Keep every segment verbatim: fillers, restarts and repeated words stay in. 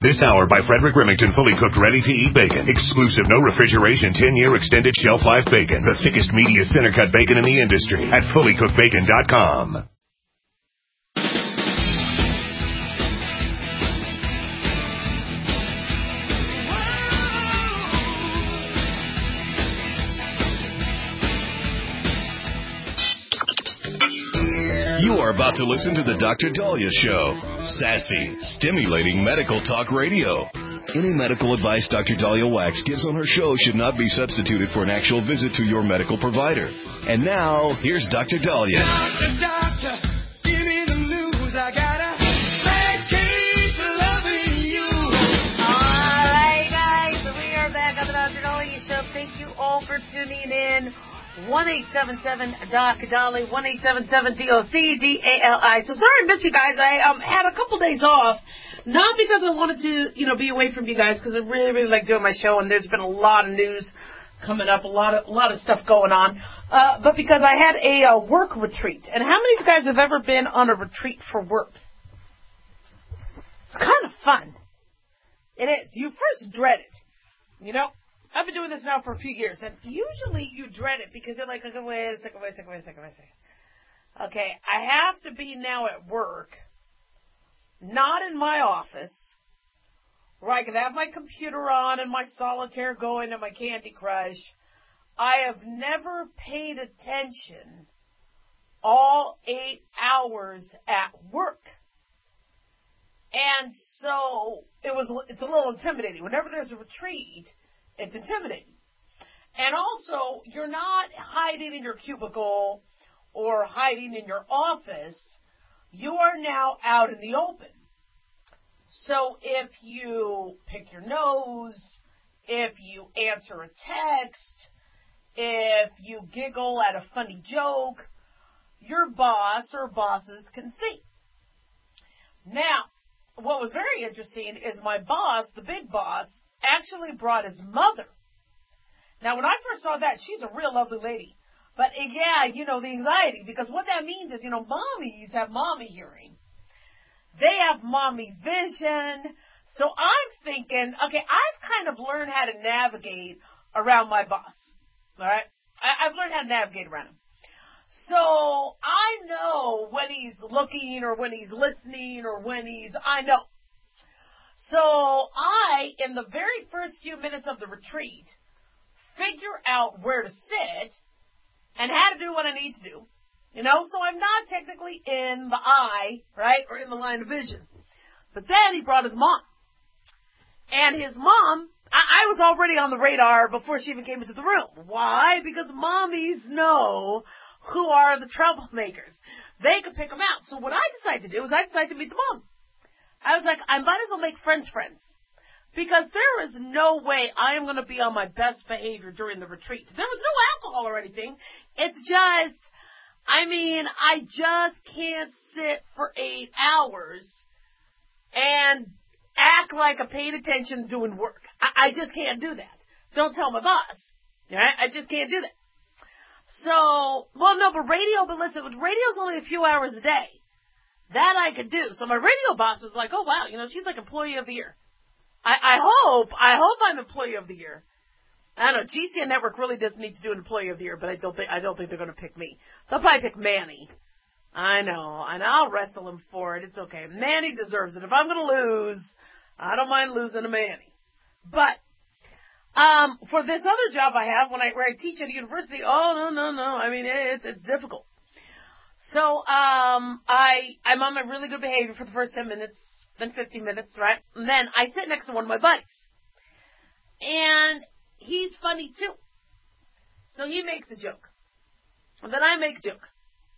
This hour by Frederick Remington, fully cooked, ready-to-eat bacon. Exclusive, no refrigeration, ten-year extended shelf life bacon. The thickest, meatiest, center-cut bacon in the industry at fully cooked bacon dot com. You are about to listen to the Doctor Dahlia Show. Sassy, stimulating medical talk radio. Any medical advice Doctor Dahlia Wax gives on her show should not be substituted for an actual visit to your medical provider. And now, here's Doctor Dahlia. Doctor, doctor, give me the news. I gotta keep loving you. All right, guys, we are back on the Doctor Dahlia Show. Thank you all for tuning in. one eight seven seven doc Dolly, one eight seven seven D O C D A L I. So sorry I missed you guys. I um, had a couple days off, not because I wanted to, you know, be away from you guys, because I really, really like doing my show, and there's been a lot of news coming up, a lot of a lot of stuff going on, uh, but because I had a uh, work retreat. And how many of you guys have ever been on a retreat for work? It's kind of fun. It is. You first dread it, you know. I've been doing this now for a few years, and usually you dread it because you're like, okay, wait a second, wait a second, wait a second, wait a second. Okay, I have to be now at work, not in my office, where I can have my computer on and my solitaire going and my Candy Crush. I have never paid attention all eight hours at work. And so it was, it's a little intimidating. Whenever there's a retreat, it's intimidating. And also, you're not hiding in your cubicle or hiding in your office. You are now out in the open. So if you pick your nose, if you answer a text, if you giggle at a funny joke, your boss or bosses can see. Now, what was very interesting is my boss, the big boss, actually brought his mother. Now, when I first saw that, she's a real lovely lady. But, uh, yeah, you know, the anxiety, because what that means is, you know, mommies have mommy hearing. They have mommy vision. So I'm thinking, okay, I've kind of learned how to navigate around my boss. All right? I, I've learned how to navigate around him. So I know when he's looking or when he's listening or when he's, I know. So I, in the very first few minutes of the retreat, figure out where to sit and how to do what I need to do. You know, so I'm not technically in the eye, right, or in the line of vision. But then he brought his mom. And his mom, I, I was already on the radar before she even came into the room. Why? Because mommies know who are the troublemakers. They could pick them out. So what I decided to do is I decided to meet the mom. I was like, I might as well make friends friends. Because there is no way I am going to be on my best behavior during the retreat. There was no alcohol or anything. It's just, I mean, I just can't sit for eight hours and act like I paid attention doing work. I, I just can't do that. Don't tell my boss. All right? I just can't do that. So, well, no, but radio, but listen, radio's only a few hours a day. That I could do. So my radio boss is like, oh, wow, you know, she's like employee of the year. I, I hope, I hope I'm employee of the year. I don't know, G C N Network really does need to do an employee of the year, but I don't think, I don't think they're going to pick me. They'll probably pick Manny. I know, and I'll wrestle him for it. It's okay. Manny deserves it. If I'm going to lose, I don't mind losing to Manny. But, um, for this other job I have, when I, where I teach at a university, oh, no, no, no. I mean, it's, it's difficult. So, um, I, I'm on my really good behavior for the first ten minutes, then fifteen minutes, right? And then I sit next to one of my buddies. And he's funny too. So he makes a joke. And then I make a joke.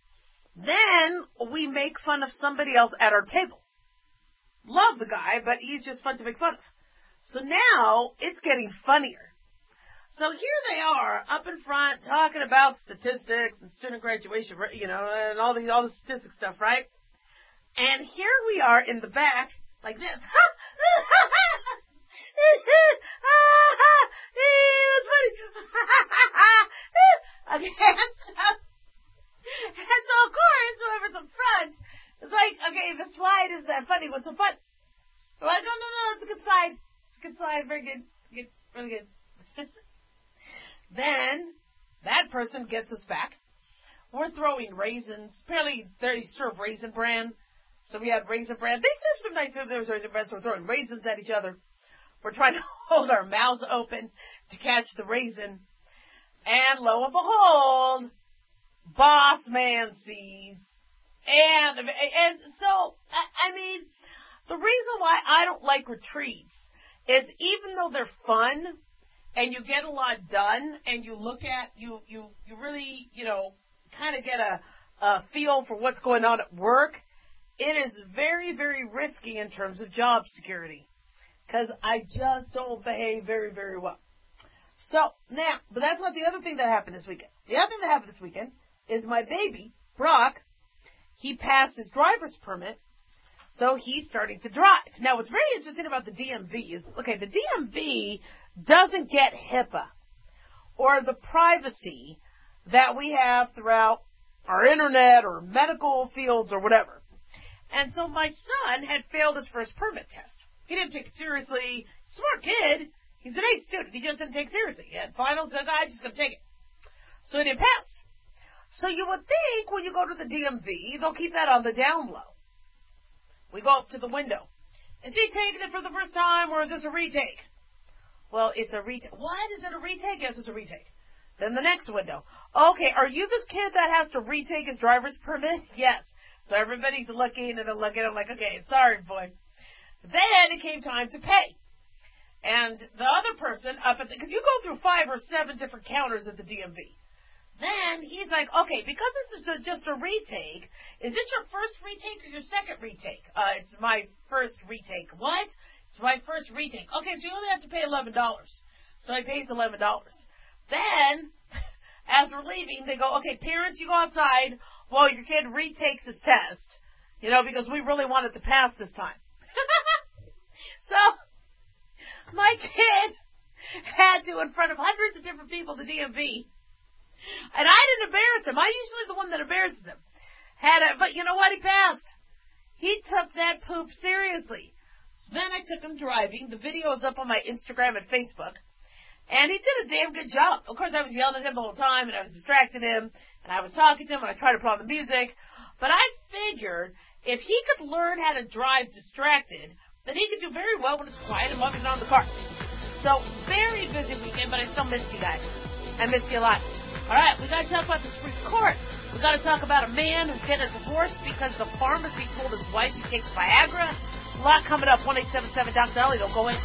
Then we make fun of somebody else at our table. Love the guy, but he's just fun to make fun of. So now it's getting funnier. So here they are up in front talking about statistics and student graduation, you know, and all the all the statistics stuff, right? And here we are in the back like this. It's funny. Okay, and so, and so of course whoever's in front is like, okay, the slide is that funny. What's so fun? We're like, no, no, no, it's a good Good slide. Very good. Good. Really good. Then that person gets us back. We're throwing raisins. Apparently they serve Raisin Bran. So we had Raisin Bran. They serve some nice food. There was Raisin Bran, so we're throwing raisins at each other. We're trying to hold our mouths open to catch the raisin. And lo and behold, boss man sees. And, and so, I mean, the reason why I don't like retreats is even though they're fun and you get a lot done and you look at, you, you, you really, you know, kind of get a, a feel for what's going on at work, it is very, very risky in terms of job security. Because I just don't behave very, very well. So, now, but that's not the other thing that happened this weekend. The other thing that happened this weekend is my baby, Brock, he passed his driver's permit, so he's starting to drive. Now, what's very interesting about the D M V is, okay, the D M V doesn't get HIPAA or the privacy that we have throughout our internet or medical fields or whatever. And so my son had failed his first permit test. He didn't take it seriously. Smart kid. He's an A student. He just didn't take it seriously. He had finals, said, I'm just going to take it. So he didn't pass. So you would think when you go to the D M V, they'll keep that on the down low. We go up to the window. Is he taking it for the first time, or is this a retake? Well, it's a retake. What? Is it a retake? Yes, it's a retake. Then the next window. Okay, are you this kid that has to retake his driver's permit? Yes. So everybody's looking, and they're looking. I'm like, okay, sorry, boy. Then it came time to pay. And the other person up at the, because you go through five or seven different counters at the D M V. Then he's like, okay, because this is a, just a retake, is this your first retake or your second retake? Uh, it's my first retake. What? It's my first retake. Okay, so you only have to pay eleven dollars. So he pays eleven dollars. Then, as we're leaving, they go, okay, parents, you go outside while your kid retakes his test. You know, because we really wanted to pass this time. So, my kid had to, in front of hundreds of different people at the D M V, and I didn't embarrass him. I'm usually the one that embarrasses him. Had a, but you know what? He passed. He took that poop seriously. So then I took him driving. The video is up on my Instagram and Facebook. And he did a damn good job. Of course, I was yelling at him the whole time, and I was distracting him, and I was talking to him, and I tried to put on the music. But I figured if he could learn how to drive distracted, then he could do very well when it's quiet and while he's not in the car. So, very busy weekend, but I still missed you guys. I missed you a lot. All right, we got to talk about the Supreme Court. We got to talk about a man who's getting a divorce because the pharmacy told his wife he takes Viagra. A lot coming up. one eight seven seven Doctor Ellie. Don't go in.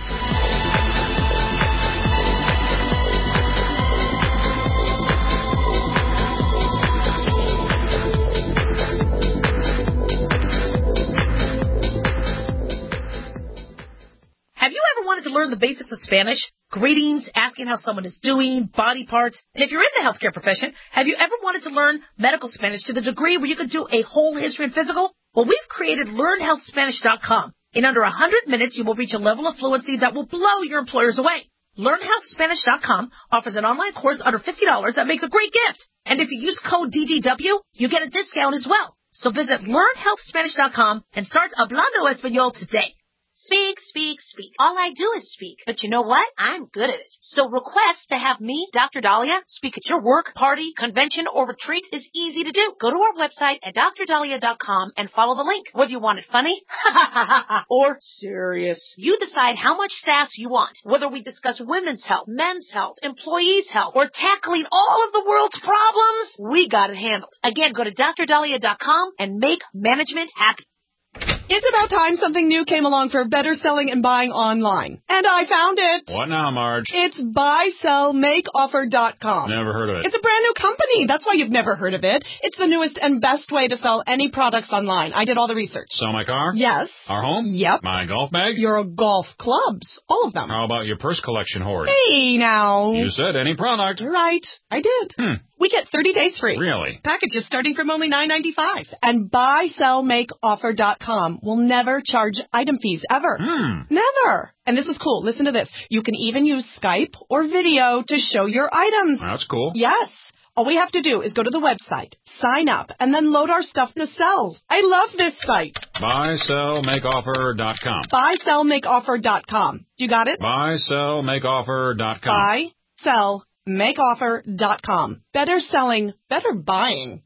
Have you ever wanted to learn the basics of Spanish? Greetings, asking how someone is doing, body parts. And if you're in the healthcare profession, have you ever wanted to learn medical Spanish to the degree where you could do a whole history and physical? Well, we've created learn health spanish dot com. In under one hundred minutes, you will reach a level of fluency that will blow your employers away. learn health spanish dot com offers an online course under fifty dollars that makes a great gift. And if you use code D G W, you get a discount as well. So visit learn health spanish dot com and start hablando español today. Speak, speak, speak. All I do is speak. But you know what? I'm good at it. So request to have me, Doctor Dahlia, speak at your work, party, convention, or retreat is easy to do. Go to our website at dr dahlia dot com and follow the link. Whether you want it funny or serious, you decide how much sass you want. Whether we discuss women's health, men's health, employees' health, or tackling all of the world's problems, we got it handled. Again, go to dr dahlia dot com and make management happy. It's about time something new came along for better selling and buying online. And I found it. What now, Marge? It's buy sell make offer dot com. Never heard of it. It's a brand new company. That's why you've never heard of it. It's the newest and best way to sell any products online. I did all the research. Sell my car? Yes. Our home? Yep. My golf bag? Your golf clubs. All of them. How about your purse collection hoard? Hey, now. You said any product. Right. I did. Hmm. We get thirty days free. Really? Packages starting from only nine ninety-five. And buy sell make offer dot com will never charge item fees ever. Hmm. Never. And this is cool. Listen to this. You can even use Skype or video to show your items. That's cool. Yes. All we have to do is go to the website, sign up, and then load our stuff to sell. I love this site. Buy, sell, make offer dot com. buy sell make offer dot com. You got it? Buy, sell, make offer dot com. buy sell make offer dot com. Better selling, better buying.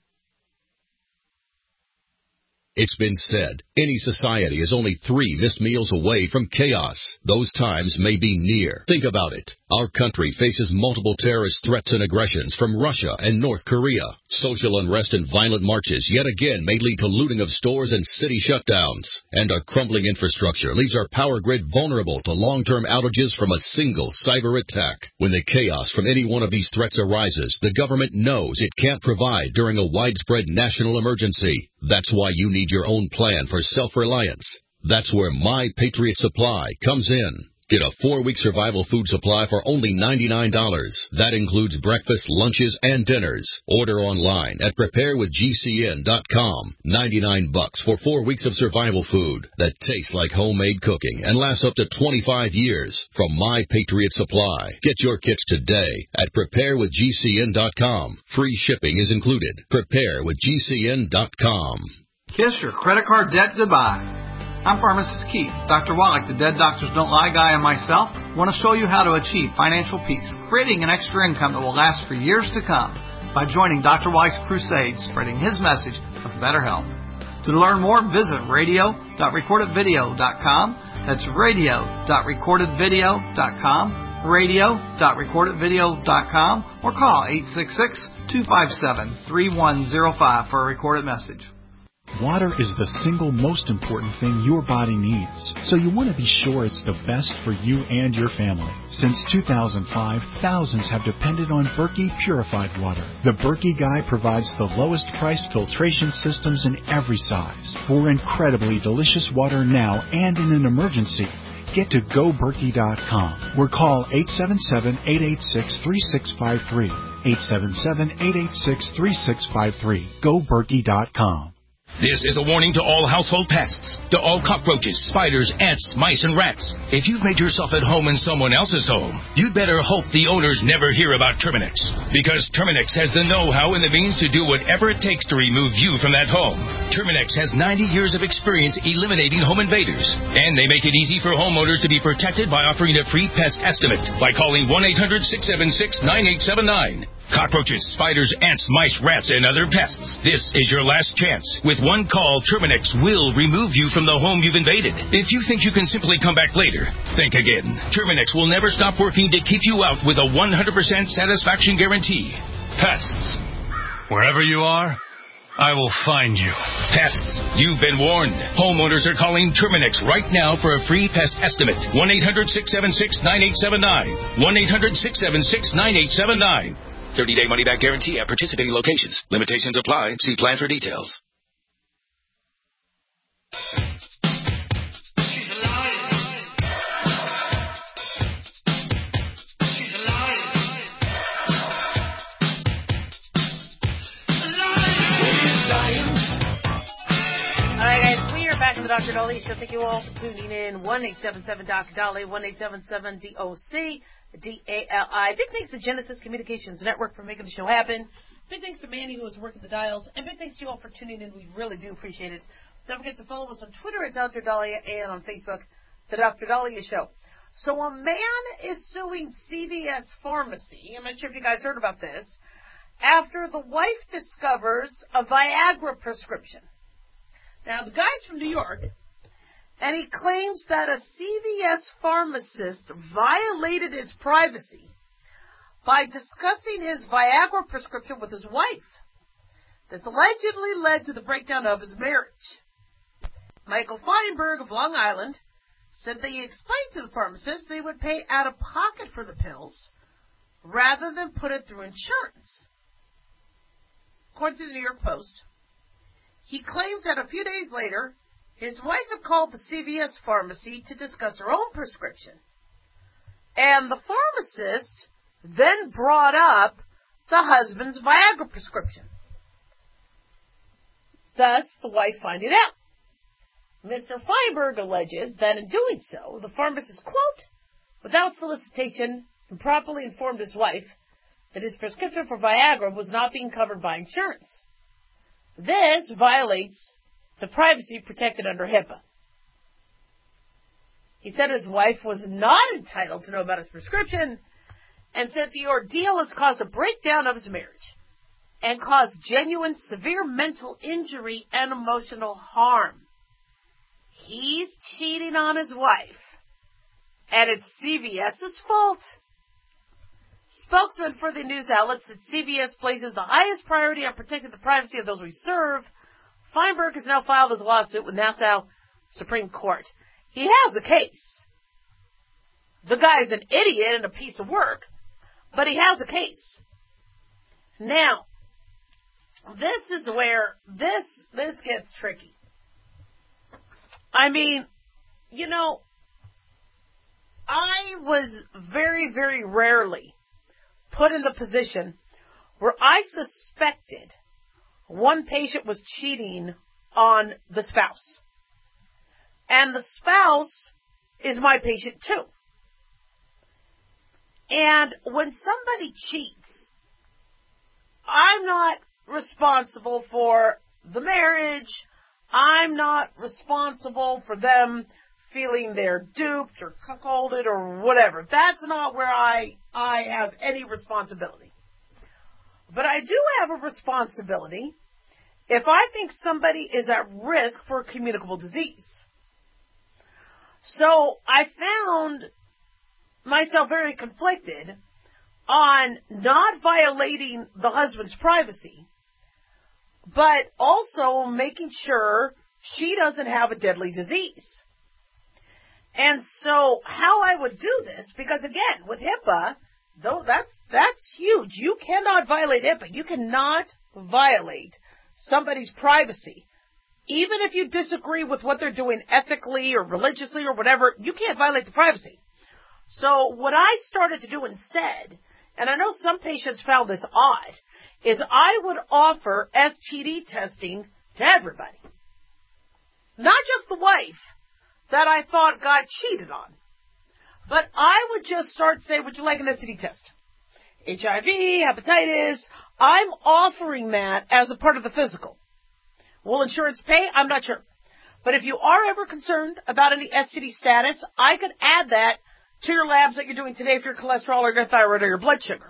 It's been said, any society is only three missed meals away from chaos. Those times may be near. Think about it. Our country faces multiple terrorist threats and aggressions from Russia and North Korea. Social unrest and violent marches yet again may lead to looting of stores and city shutdowns. And a crumbling infrastructure leaves our power grid vulnerable to long-term outages from a single cyber attack. When the chaos from any one of these threats arises, the government knows it can't provide during a widespread national emergency. That's why you need your own plan for self-reliance. That's where My Patriot Supply comes in. Get a four-week survival food supply for only ninety-nine dollars. That includes breakfast, lunches, and dinners. Order online at prepare with G C N dot com. ninety-nine bucks for four weeks of survival food that tastes like homemade cooking and lasts up to twenty-five years from My Patriot Supply. Get your kits today at prepare with G C N dot com. Free shipping is included. prepare with G C N dot com. Kiss your credit card debt goodbye. I'm Pharmacist Keith. Doctor Wallach, the Dead Doctors Don't Lie guy, and myself want to show you how to achieve financial peace, creating an extra income that will last for years to come by joining Doctor Wallach's crusade, spreading his message of better health. To learn more, visit radio dot recorded video dot com. That's radio dot recorded video dot com, radio dot recorded video dot com, or call eight six six, two five seven, three one zero five for a recorded message. Water is the single most important thing your body needs, so you want to be sure it's the best for you and your family. Since two thousand five, thousands have depended on Berkey purified water. The Berkey Guy provides the lowest priced filtration systems in every size. For incredibly delicious water now and in an emergency, get to go berkey dot com or call eight seven seven, eight eight six, three six five three. eight seven seven, eight eight six, three six five three. go berkey dot com. This is a warning to all household pests, to all cockroaches, spiders, ants, mice, and rats. If you've made yourself at home in someone else's home, you'd better hope the owners never hear about Terminix. Because Terminix has the know-how and the means to do whatever it takes to remove you from that home. Terminix has ninety years of experience eliminating home invaders. And they make it easy for homeowners to be protected by offering a free pest estimate by calling one eight hundred, six seven six, nine eight seven nine. Cockroaches, spiders, ants, mice, rats, and other pests. This is your last chance. With one call, Terminix will remove you from the home you've invaded. If you think you can simply come back later, think again. Terminix will never stop working to keep you out with a one hundred percent satisfaction guarantee. Pests. Wherever you are, I will find you. Pests, you've been warned. Homeowners are calling Terminix right now for a free pest estimate. one eight hundred, six seven six, nine eight seven nine. one eight hundred, six seven six, nine eight seven nine. thirty-day money-back guarantee at participating locations. Limitations apply. See plan for details. She's alive. She's alive. All right, guys, we are back in the Doctor Dolly Show. Thank you all for tuning in. one eight seven seven Doctor Dolly, one eight seven seven D O C. D A L I. Big thanks to Genesis Communications Network for making the show happen. Big thanks to Manny, who was working the dials. And big thanks to you all for tuning in. We really do appreciate it. Don't forget to follow us on Twitter at Doctor Dahlia and on Facebook, The Doctor Dahlia Show. So a man is suing C V S Pharmacy. I'm not sure if you guys heard about this. After the wife discovers a Viagra prescription. Now, the guy's from New York. And he claims that a C V S pharmacist violated his privacy by discussing his Viagra prescription with his wife. This allegedly led to the breakdown of his marriage. Michael Feinberg of Long Island said that he explained to the pharmacist they would pay out of pocket for the pills rather than put it through insurance. According to the New York Post, he claims that a few days later, his wife had called the C V S pharmacy to discuss her own prescription. And the pharmacist then brought up the husband's Viagra prescription. Thus, the wife finding out. Mister Feinberg alleges that in doing so, the pharmacist, quote, without solicitation, improperly informed his wife that his prescription for Viagra was not being covered by insurance. This violates the privacy protected under HIPAA. He said his wife was not entitled to know about his prescription and said the ordeal has caused a breakdown of his marriage and caused genuine severe mental injury and emotional harm. He's cheating on his wife, and it's CVS's fault. Spokesman for the news outlet said C V S places the highest priority on protecting the privacy of those we serve. Feinberg has now filed his lawsuit with Nassau Supreme Court. He has a case. The guy's an idiot and a piece of work, but he has a case. Now, this is where this this gets tricky. I mean, you know, I was very, very rarely put in the position where I suspected one patient was cheating on the spouse. And the spouse is my patient too. And when somebody cheats, I'm not responsible for the marriage. I'm not responsible for them feeling they're duped or cuckolded or whatever. That's not where I, I have any responsibility. But I do have a responsibility if I think somebody is at risk for a communicable disease. So I found myself very conflicted on not violating the husband's privacy, but also making sure she doesn't have a deadly disease. And so how I would do this, because again, with HIPAA, though that's that's huge. You cannot violate HIPAA. You cannot violate somebody's privacy. Even if you disagree with what they're doing ethically or religiously or whatever, you can't violate the privacy. So what I started to do instead, and I know some patients found this odd, is I would offer S T D testing to everybody. Not just the wife that I thought got cheated on. But I would just start saying, would you like an S T D test? H I V, hepatitis, I'm offering that as a part of the physical. Will insurance pay? I'm not sure. But if you are ever concerned about any S T D status, I could add that to your labs that you're doing today for your cholesterol or your thyroid or your blood sugar.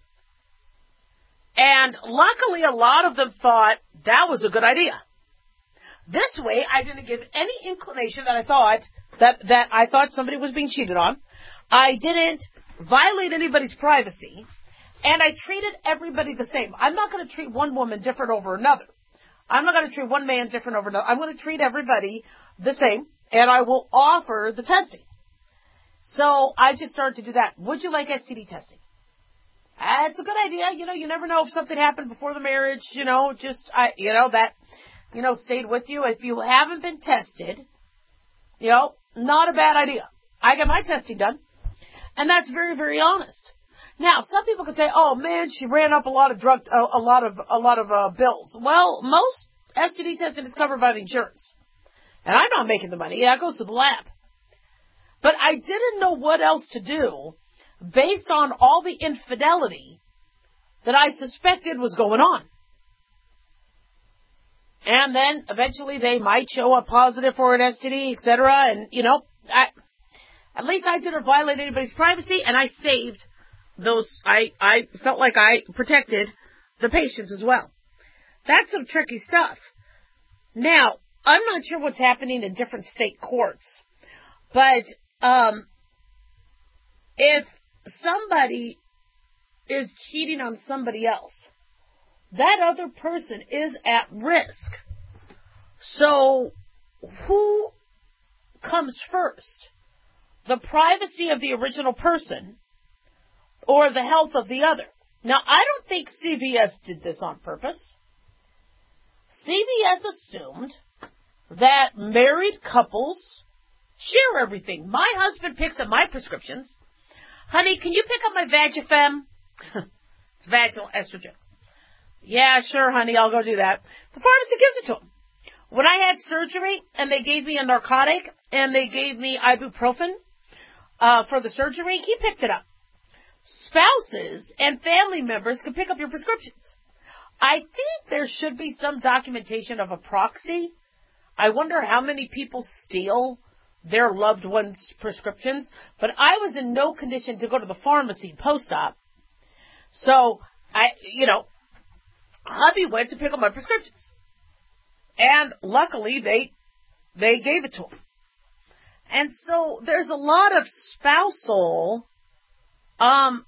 And luckily, a lot of them thought that was a good idea. This way, I didn't give any inclination that I thought that, that I thought somebody was being cheated on. I didn't violate anybody's privacy, and I treated everybody the same. I'm not going to treat one woman different over another. I'm not going to treat one man different over another. I'm going to treat everybody the same, and I will offer the testing. So I just started to do that. Would you like S T D testing? Uh, it's a good idea. You know, you never know if something happened before the marriage, you know, just, I, you know, that, you know, stayed with you. If you haven't been tested, you know, not a bad idea. I got my testing done. And that's very, very honest. Now, some people could say, "Oh man, she ran up a lot of drug, a, a lot of, a lot of uh, bills." Well, most S T D testing is covered by the insurance, and I'm not making the money. That goes to the lab. But I didn't know what else to do based on all the infidelity that I suspected was going on. And then eventually they might show up positive for an S T D, et cetera. And you know, I, at least I didn't violate anybody's privacy, and I saved. Those, I, I felt like I protected the patients as well. That's some tricky stuff. Now, I'm not sure what's happening in different state courts, but um, if somebody is cheating on somebody else, that other person is at risk. So, who comes first? The privacy of the original person or the health of the other? Now, I don't think C V S did this on purpose. C V S assumed that married couples share everything. My husband picks up my prescriptions. Honey, can you pick up my Vagifem? It's vaginal estrogen. Yeah, sure, honey, I'll go do that. The pharmacy gives it to him. When I had surgery and they gave me a narcotic and they gave me ibuprofen uh, for the surgery, he picked it up. spouses and family members can pick up your prescriptions. I think there should be some documentation of a proxy. I wonder how many people steal their loved ones' prescriptions, but I was in no condition to go to the pharmacy post-op. So, I, you know, hubby went to pick up my prescriptions. And luckily, they, they gave it to him. And so, there's a lot of spousal, um,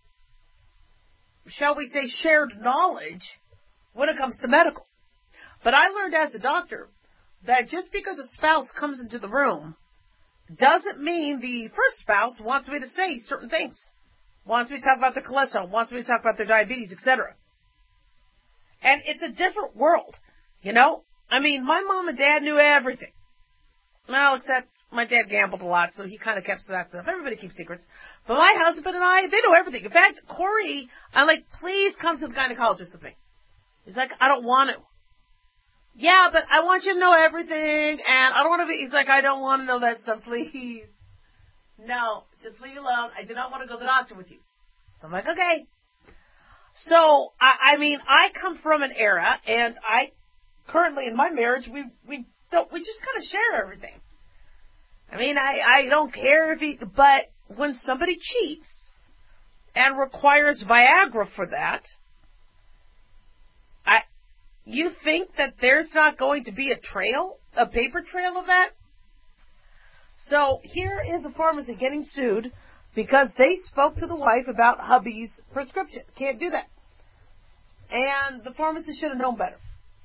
shall we say, shared knowledge when it comes to medical. But I learned as a doctor that just because a spouse comes into the room doesn't mean the first spouse wants me to say certain things. Wants me to talk about their cholesterol, wants me to talk about their diabetes, et cetera. And it's a different world, you know? I mean, my mom and dad knew everything. Well, except my dad gambled a lot, so he kind of kept that stuff. Everybody keeps secrets. But my husband and I, they know everything. In fact, Corey, I'm like, please come to the gynecologist with me. He's like, I don't want to. Yeah, but I want you to know everything, and I don't want to be, he's like, I don't want to know that stuff, please. No, just leave me alone. I do not want to go to the doctor with you. So I'm like, okay. So, I, I mean, I come from an era, and I, currently in my marriage, we, we don't, we just kind of share everything. I mean, I, I don't care if he, but when somebody cheats and requires Viagra for that, I, you think that there's not going to be a trail, a paper trail of that? So here is a pharmacy getting sued because they spoke to the wife about hubby's prescription. Can't do that. And the pharmacist should have known better.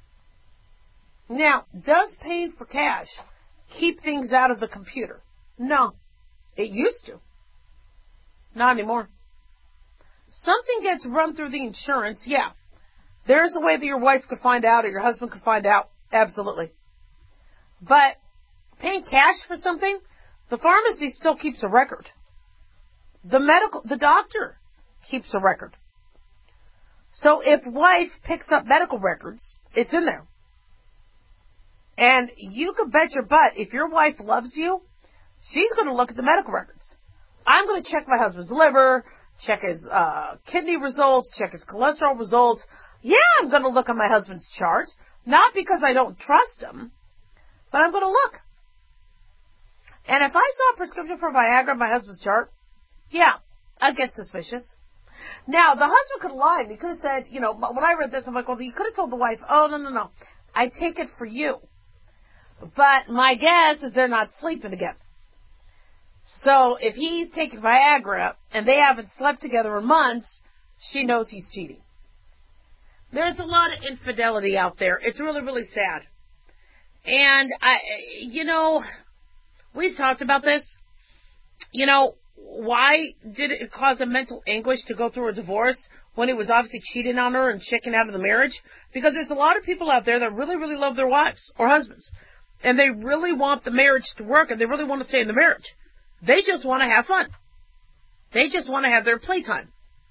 Now, does paying for cash keep things out of the computer? No. It used to. Not anymore. Something gets run through the insurance, yeah. There's a way that your wife could find out or your husband could find out. Absolutely. But paying cash for something, the pharmacy still keeps a record. The medical, the doctor keeps a record. So if wife picks up medical records, it's in there. And you could bet your butt, if your wife loves you, she's going to look at the medical records. I'm going to check my husband's liver, check his uh, kidney results, check his cholesterol results. Yeah, I'm going to look at my husband's chart, not because I don't trust him, but I'm going to look. And if I saw a prescription for Viagra on my husband's chart, yeah, I'd get suspicious. Now, the husband could have lied. He could have said, you know, when I read this, I'm like, well, he could have told the wife, oh, no, no, no, I take it for you. But my guess is they're not sleeping together. So if he's taking Viagra and they haven't slept together in months, she knows he's cheating. There's a lot of infidelity out there. It's really, really sad. And, I, you know, we've talked about this. You know, why did it cause a mental anguish to go through a divorce when he was obviously cheating on her and checking out of the marriage? Because there's a lot of people out there that really, really love their wives or husbands. And they really want the marriage to work and they really want to stay in the marriage. They just want to have fun. They just want to have their playtime.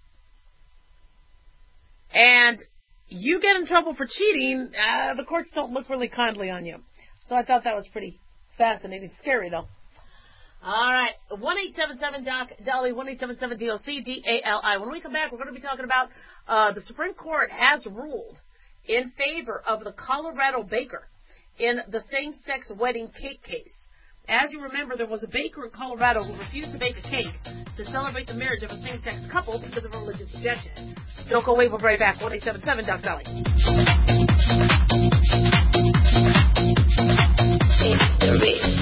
And you get in trouble for cheating, uh, the courts don't look really kindly on you. So I thought that was pretty fascinating. Scary, though. All right. one eight seven seven D O C, Dolly, one eight seven seven D O C, D A L I. When we come back, we're going to be talking about uh, the Supreme Court has ruled in favor of the Colorado baker in the same-sex wedding cake case. As you remember, there was a baker in Colorado who refused to bake a cake to celebrate the marriage of a same-sex couple because of a religious objection. Don't go away. We'll be right back. one eight seven seven D O C, Dolly. It's the rich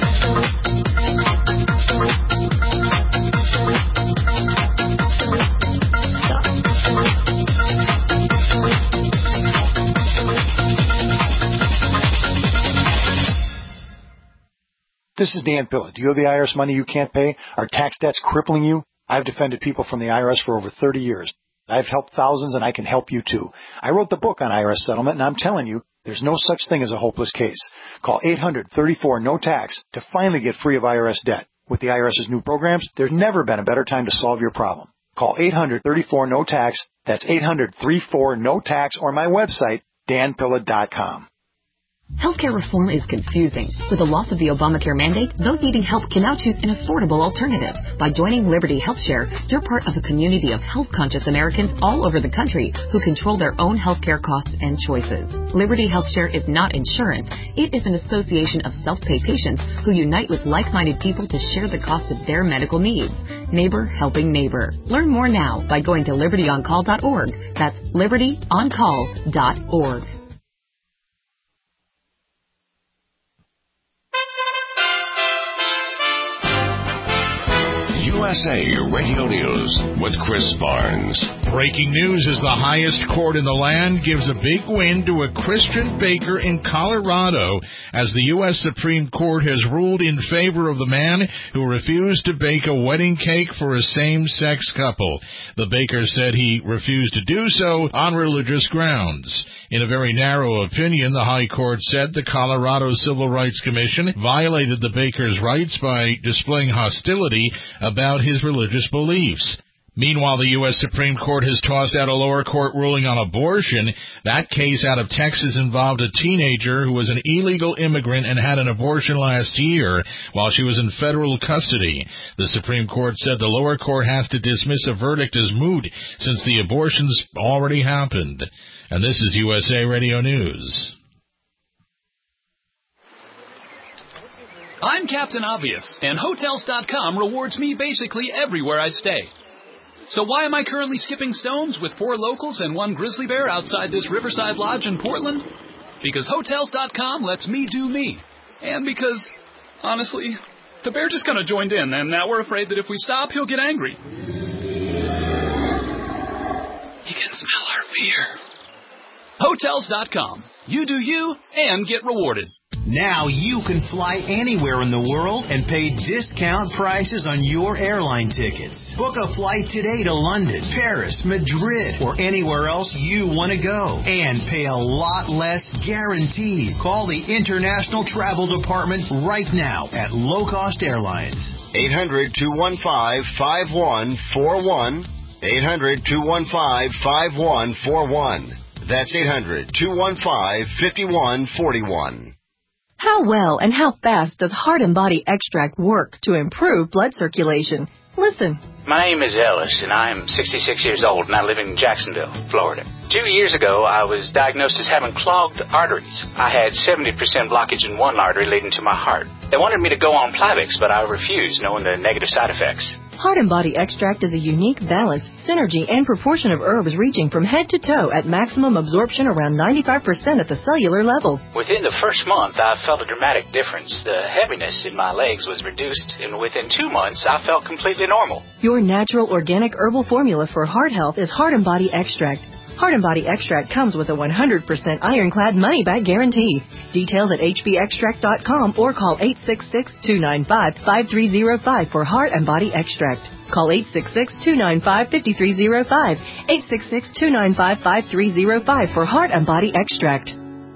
This is Dan Pilla. Do you have the I R S money you can't pay? Are tax debts crippling you? I've defended people from the I R S for over thirty years. I've helped thousands, and I can help you, too. I wrote the book on I R S settlement, and I'm telling you, there's no such thing as a hopeless case. Call eight hundred, thirty-four, no tax to finally get free of I R S debt. With the IRS's new programs, there's never been a better time to solve your problem. Call eight hundred, thirty-four, no tax. That's eight hundred, thirty-four, no tax, or my website, dan pilla dot com. Healthcare reform is confusing. With the loss of the Obamacare mandate, those needing help can now choose an affordable alternative. By joining Liberty HealthShare, you're part of a community of health-conscious Americans all over the country who control their own healthcare costs and choices. Liberty HealthShare is not insurance. It is an association of self-pay patients who unite with like-minded people to share the cost of their medical needs. Neighbor helping neighbor. Learn more now by going to liberty on call dot org. That's liberty on call dot org. U S A Radio News with Chris Barnes. Breaking news is the highest court in the land gives a big win to a Christian baker in Colorado as the U S Supreme Court has ruled in favor of the man who refused to bake a wedding cake for a same-sex couple. The baker said he refused to do so on religious grounds. In a very narrow opinion, the High Court said the Colorado Civil Rights Commission violated the baker's rights by displaying hostility about his religious beliefs. Meanwhile, the U S Supreme Court has tossed out a lower court ruling on abortion. That case out of Texas involved a teenager who was an illegal immigrant and had an abortion last year while she was in federal custody. The Supreme Court said the lower court has to dismiss a verdict as moot since the abortions already happened. And this is U S A Radio News. I'm Captain Obvious, and Hotels dot com rewards me basically everywhere I stay. So why am I currently skipping stones with four locals and one grizzly bear outside this Riverside Lodge in Portland? Because Hotels dot com lets me do me. And because, honestly, the bear just kind of joined in, and now we're afraid that if we stop, he'll get angry. He can smell our beer. Hotels dot com. You do you and get rewarded. Now you can fly anywhere in the world and pay discount prices on your airline tickets. Book a flight today to London, Paris, Madrid, or anywhere else you want to go. And pay a lot less guaranteed. Call the International Travel Department right now at Low Cost Airlines. eight hundred, two one five, five one four one. eight hundred, two one five, five one four one. That's eight hundred, two one five, five one four one. How well and how fast does Heart and Body Extract work to improve blood circulation? Listen. My name is Ellis, and I'm sixty-six years old, and I live in Jacksonville, Florida. Two years ago, I was diagnosed as having clogged arteries. I had seventy percent blockage in one artery leading to my heart. They wanted me to go on Plavix, but I refused, knowing the negative side effects. Heart and Body Extract is a unique balance, synergy, and proportion of herbs reaching from head to toe at maximum absorption around ninety-five percent at the cellular level. Within the first month, I felt a dramatic difference. The heaviness in my legs was reduced, and within two months, I felt completely normal. Your natural organic herbal formula for heart health is Heart and Body Extract. Heart and Body Extract comes with a one hundred percent ironclad money-back guarantee. Details at h b extract dot com or call eight six six, two nine five, five three zero five for Heart and Body Extract. Call eight six six, two nine five, five three zero five, eight six six, two nine five, five three zero five for Heart and Body Extract.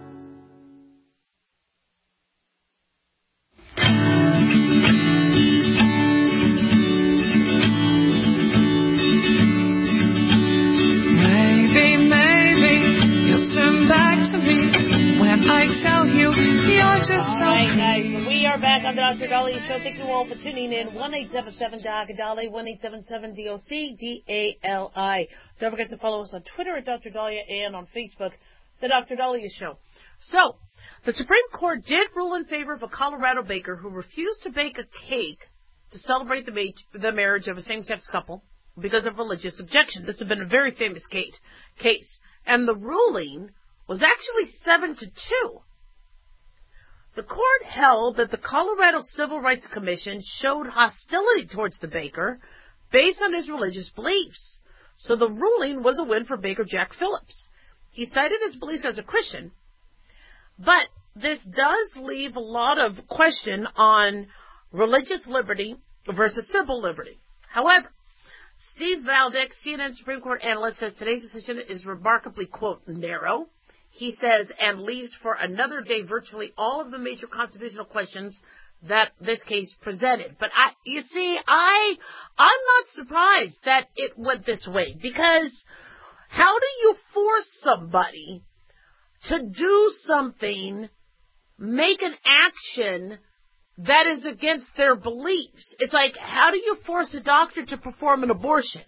All right, guys, we are back on the Doctor Dahlia Show. Thank you all for tuning in. one eight seven seven, D O C, Dahlia, one eight seven seven, D O C, D A L I. Don't forget to follow us on Twitter at Doctor Dahlia and on Facebook, The Doctor Dahlia Show. So, the Supreme Court did rule in favor of a Colorado baker who refused to bake a cake to celebrate the, ma- the marriage of a same-sex couple because of religious objection. This has been a very famous case. case. And the ruling was actually seven to two. The court held that the Colorado Civil Rights Commission showed hostility towards the baker based on his religious beliefs. So the ruling was a win for Baker Jack Phillips. He cited his beliefs as a Christian, but this does leave a lot of question on religious liberty versus civil liberty. However, Steve Valdek, C N N Supreme Court analyst, says today's decision is remarkably, quote, narrow. He says, and leaves for another day virtually all of the major constitutional questions that this case presented. But I, you see, I, I'm not surprised that it went this way, because how do you force somebody to do something make an action that is against their beliefs. It's like, how do you force a doctor to perform an abortion?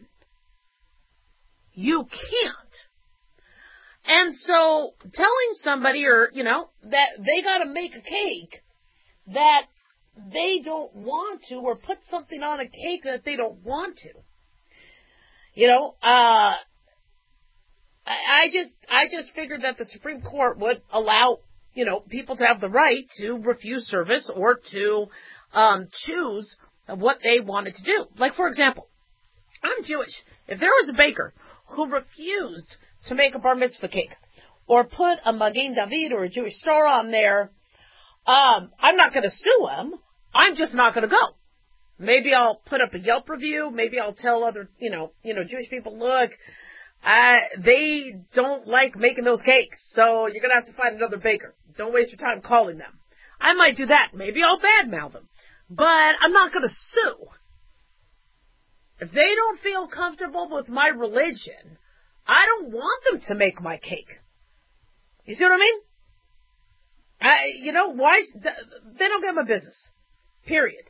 You can't. And so telling somebody, or, you know, that they got to make a cake that they don't want to, or put something on a cake that they don't want to. You know, uh, I, I just, I just figured that the Supreme Court would allow, you know, people to have the right to refuse service or to, um, choose what they wanted to do. Like, for example, I'm Jewish. If there was a baker who refused to make a bar mitzvah cake or put a Magen David or a Jewish star on there, um, I'm not going to sue him. I'm just not going to go. Maybe I'll put up a Yelp review. Maybe I'll tell other, you know, you know, Jewish people, look, uh, they don't like making those cakes, so you're going to have to find another baker. Don't waste your time calling them. I might do that. Maybe I'll badmouth them. But I'm not going to sue. If they don't feel comfortable with my religion, I don't want them to make my cake. You see what I mean? I, you know, why? They don't get my business. Period.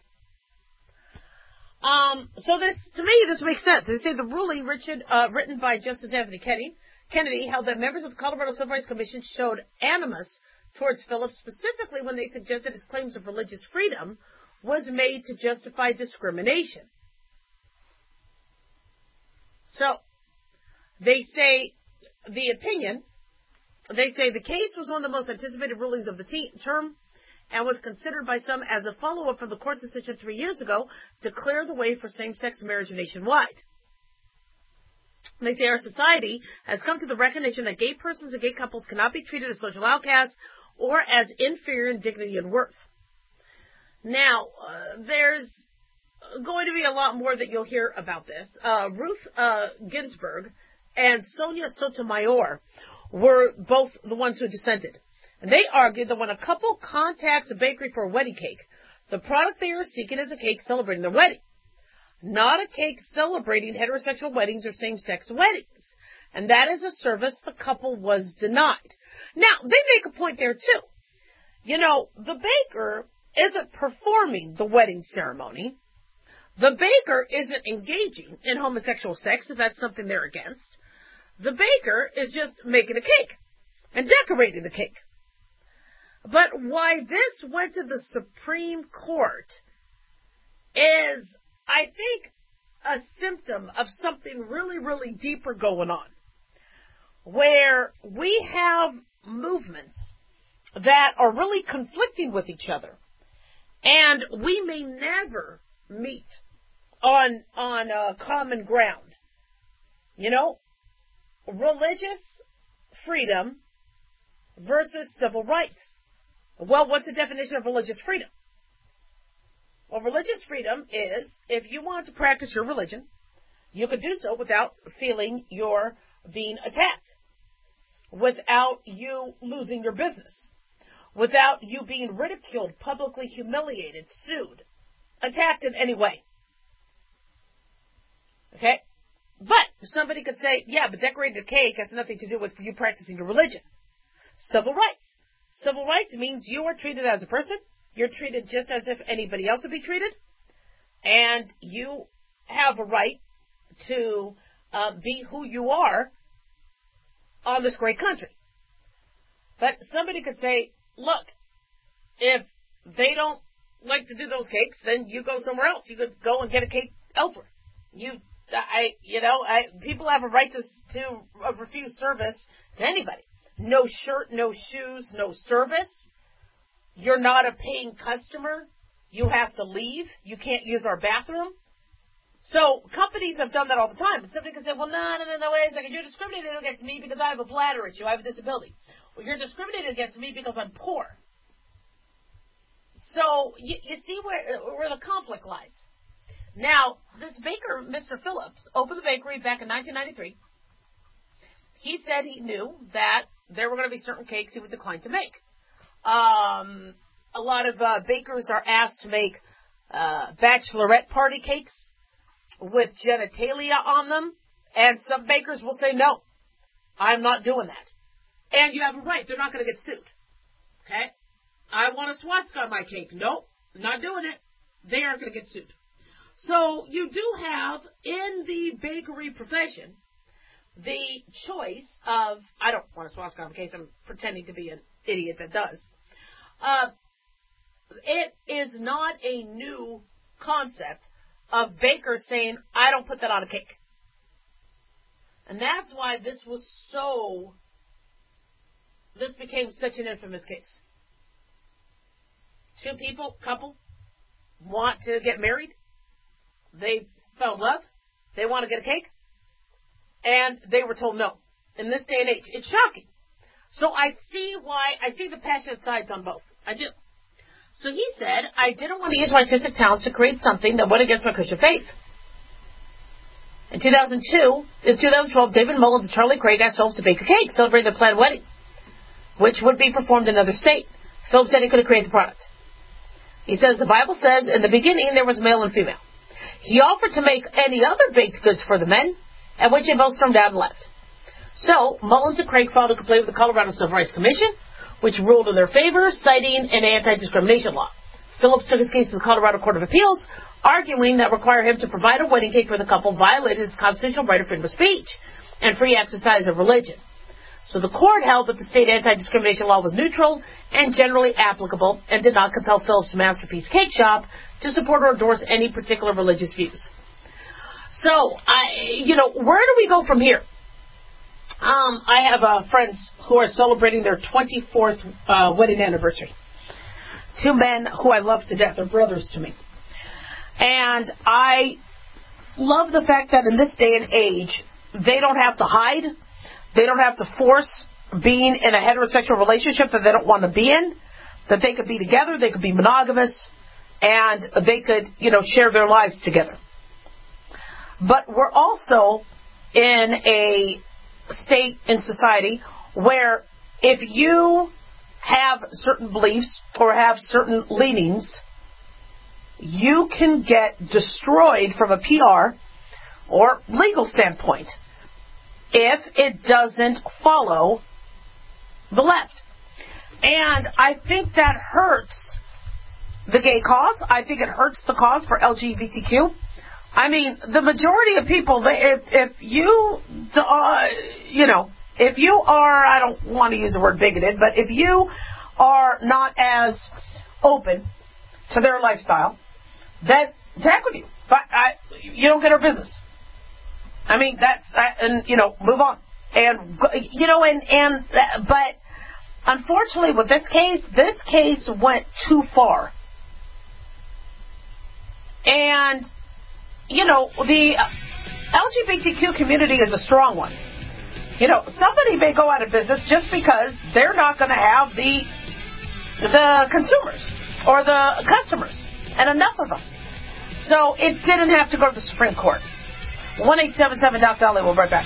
Um, so this, to me, this makes sense. They say the ruling, Richard, uh, written by Justice Anthony Kennedy, Kennedy, held that members of the Colorado Civil Rights Commission showed animus towards Phillips, specifically when they suggested his claims of religious freedom was made to justify discrimination. So, they say the opinion, they say the case was one of the most anticipated rulings of the te- term and was considered by some as a follow-up from the court's decision three years ago to clear the way for same-sex marriage nationwide. They say our society has come to the recognition that gay persons and gay couples cannot be treated as social outcasts or as inferior in dignity and worth. Now, uh, there's going to be a lot more that you'll hear about this. Uh, Ruth uh, Ginsburg and Sonia Sotomayor were both the ones who dissented. And they argued that when a couple contacts a bakery for a wedding cake, the product they are seeking is a cake celebrating their wedding, not a cake celebrating heterosexual weddings or same-sex weddings. And that is a service the couple was denied. Now, they make a point there, too. You know, the baker isn't performing the wedding ceremony. The baker isn't engaging in homosexual sex, if that's something they're against. The baker is just making a cake and decorating the cake. But why this went to the Supreme Court is, I think, a symptom of something really, really deeper going on, where we have movements that are really conflicting with each other, and we may never meet on on uh, common ground. You know, religious freedom versus civil rights. Well, what's the definition of religious freedom? Well, religious freedom is if you want to practice your religion, you can do so without feeling you're being attacked, without you losing your business, without you being ridiculed, publicly humiliated, sued, attacked in any way. Okay? But somebody could say, yeah, but decorating a cake has nothing to do with you practicing your religion. Civil rights. Civil rights means you are treated as a person. You're treated just as if anybody else would be treated. And you have a right to uh, be who you are on this great country. But somebody could say, look, if they don't like to do those cakes, then you go somewhere else. You could go and get a cake elsewhere. You, I, you know, I, people have a right to, to uh, refuse service to anybody. No shirt, no shoes, no service. You're not a paying customer. You have to leave. You can't use our bathroom. So companies have done that all the time. And somebody can say, well, no, no, no, no, wait a second. You're discriminating against me because I have a bladder issue. I have a disability. Well, you're discriminating against me because I'm poor. So you, you see where, where the conflict lies. Now, this baker, Mister Phillips, opened the bakery back in nineteen ninety-three. He said he knew that there were going to be certain cakes he would decline to make. Um, a lot of uh, bakers are asked to make uh, bachelorette party cakes with genitalia on them, and some bakers will say, no, I'm not doing that. And you have a right. They're not going to get sued. Okay? I want a swastika on my cake. Nope, not doing it. They aren't going to get sued. So you do have in the bakery profession the choice of, I don't want a swastika on my cake, I'm pretending to be an idiot that does. Uh, it is not a new concept of bakers saying, I don't put that on a cake. And that's why this was so, this became such an infamous case. Two people, couple, want to get married. They fell in love. They want to get a cake. And they were told no. In this day and age, it's shocking. So I see why, I see the passionate sides on both. I do. So he said, I didn't want to use my artistic talents to create something that went against my Christian faith. In two thousand two, in two thousand twelve, David Mullins and Charlie Craig asked Phillips to bake a cake, celebrating their planned wedding, which would be performed in another state. Phillips said he couldn't create the product. He says, the Bible says, in the beginning there was male and female. He offered to make any other baked goods for the men, at which they both stormed out and left. So, Mullins and Craig filed a complaint with the Colorado Civil Rights Commission, which ruled in their favor, citing an anti-discrimination law. Phillips took his case to the Colorado Court of Appeals, arguing that require him to provide a wedding cake for the couple violated his constitutional right of freedom of speech and free exercise of religion. So the court held that the state anti-discrimination law was neutral and generally applicable and did not compel Phillips' Masterpiece Cake Shop to support or endorse any particular religious views. So, I, you know, where do we go from here? Um, I have uh, friends who are celebrating their twenty-fourth uh, wedding anniversary. Two men who I love to death are brothers to me. And I love the fact that in this day and age, they don't have to hide. They don't have to force being in a heterosexual relationship that they don't want to be in, that they could be together, they could be monogamous, and they could, you know, share their lives together. But we're also in a state in society where if you have certain beliefs or have certain leanings, you can get destroyed from a P R or legal standpoint if it doesn't follow the left. And I think that hurts the gay cause. I think it hurts the cause for L G B T Q. I mean, the majority of people, they, if, if you, uh, you know, if you are, I don't want to use the word bigoted, but if you are not as open to their lifestyle, then to heck with you. But I, you don't get our business. I mean, that's, uh, and, you know, move on. And, you know, and, and, but unfortunately with this case, this case went too far. And, you know, the L G B T Q community is a strong one. You know, somebody may go out of business just because they're not going to have the the consumers or the customers, and enough of them. So it didn't have to go to the Supreme Court. one eight seven seven Doc Dahlia. We'll be right back.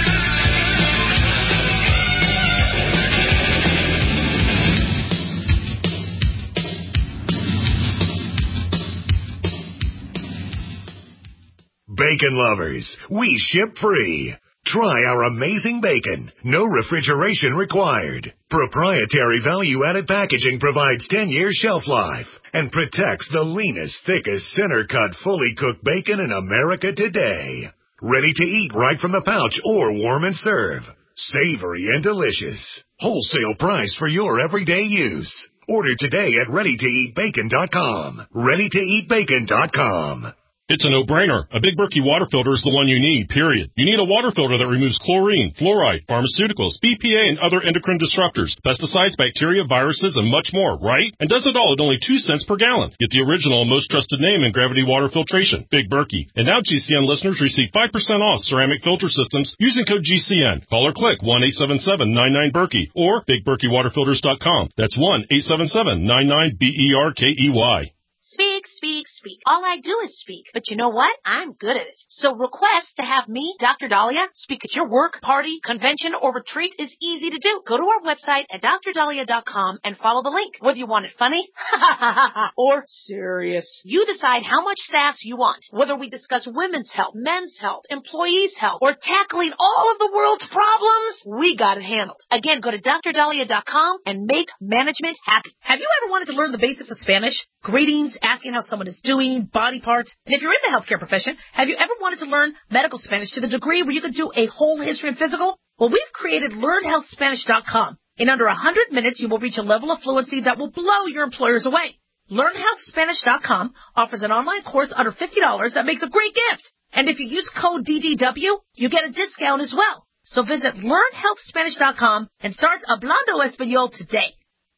Bacon lovers, we ship free. Try our amazing bacon. No refrigeration required. Proprietary value-added packaging provides ten years shelf life and protects the leanest, thickest, center-cut, fully cooked bacon in America today. Ready to eat right from the pouch or warm and serve. Savory and delicious. Wholesale price for your everyday use. Order today at ready to eat bacon dot com. ready to eat bacon dot com. It's a no-brainer. A Big Berkey water filter is the one you need, period. You need a water filter that removes chlorine, fluoride, pharmaceuticals, B P A, and other endocrine disruptors, pesticides, bacteria, viruses, and much more, right? And does it all at only two cents per gallon. Get the original and most trusted name in gravity water filtration, Big Berkey. And now G C N listeners receive five percent off ceramic filter systems using code G C N. Call or click one eight seven seven nine nine Berkey or big berkey water filters dot com. That's one eight seven seven nine nine B E R K E Y. Speak, speak, speak. speak. All I do is speak. But you know what? I'm good at it. So request to have me, Doctor Dahlia, speak at your work, party, convention, or retreat is easy to do. Go to our website at dr dahlia dot com and follow the link. Whether you want it funny or serious, you decide how much sass you want. Whether we discuss women's health, men's health, employees' health, or tackling all of the world's problems, we got it handled. Again, go to dr dahlia dot com and make management happy. Have you ever wanted to learn the basics of Spanish? Greetings, asking how someone is doing, body parts. And if you're in the healthcare profession, have you ever wanted to learn medical Spanish to the degree where you could do a whole history and physical? Well, we've created learn health spanish dot com. In under one hundred minutes, you will reach a level of fluency that will blow your employers away. learn health spanish dot com offers an online course under fifty dollars that makes a great gift. And if you use code D D W, you get a discount as well. So visit learn health spanish dot com and start Hablando Español today.